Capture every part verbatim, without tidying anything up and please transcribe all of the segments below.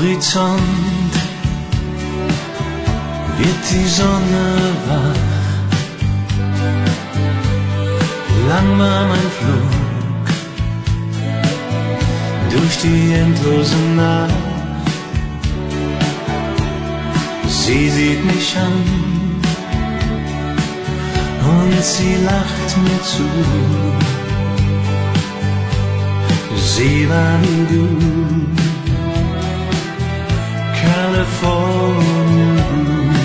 Horizont wird die Sonne wach. Lang war mein Flug durch die endlose Nacht. Sie sieht mich an und sie lacht mir zu. Sie war wie du, California Blue,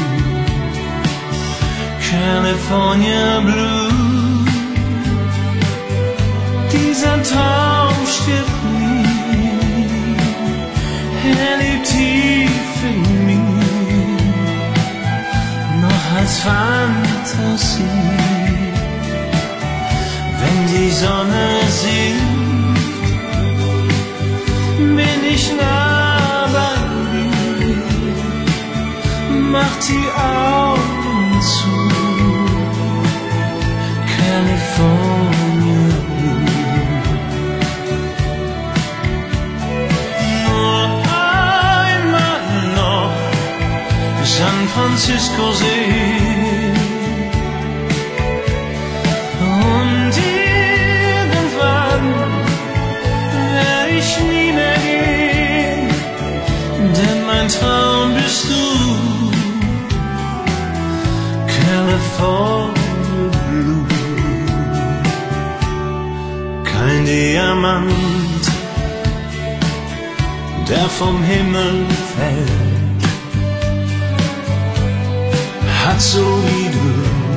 California Blue. Dieser Traum stirbt nie, er lebt tief in mir, noch als Fantasie. Wenn die Sonne singt, bin ich nah bei dir, macht die Augen zu, California Blue. Nur einmal noch San Francisco sehen und irgendwann werde ich nie mehr gehen, denn mein Traum bist du, California Blue. Kein Diamant, der vom Himmel fällt, hat so wie du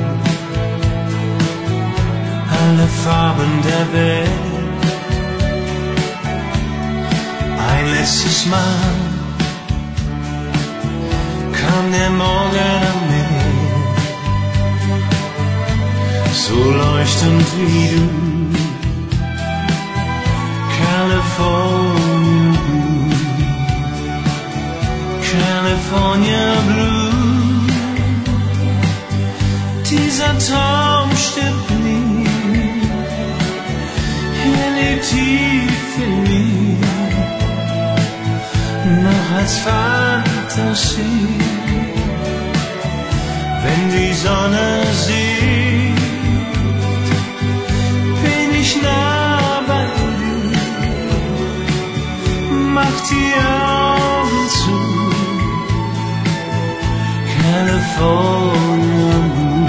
alle Farben der Welt. Ein letztes Mal kam der Morgen an mir, so leuchtend wie du, California Blue, California Blue. Dieser Traum stirbt nie, er lebt tief in mir, noch als Fantasie. Wenn die Sonne singt, bin ich nah bei dir, macht die Augen zu, California Blue.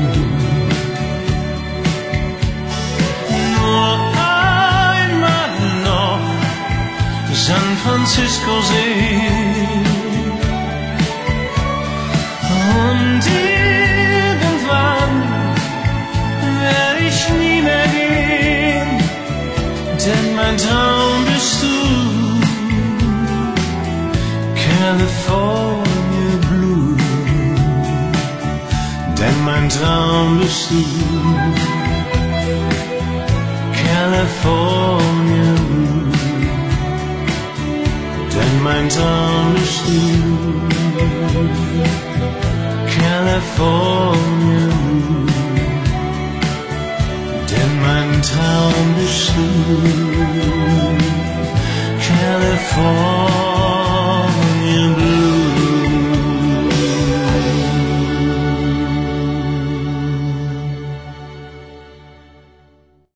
Nur einmal noch San Francisco sehen und irgendwann werde ich nie mehr gehen, denn mein Traum bist du, California Blue. Denn mein Traum bist du, California Blue. Denn mein Traum bist du.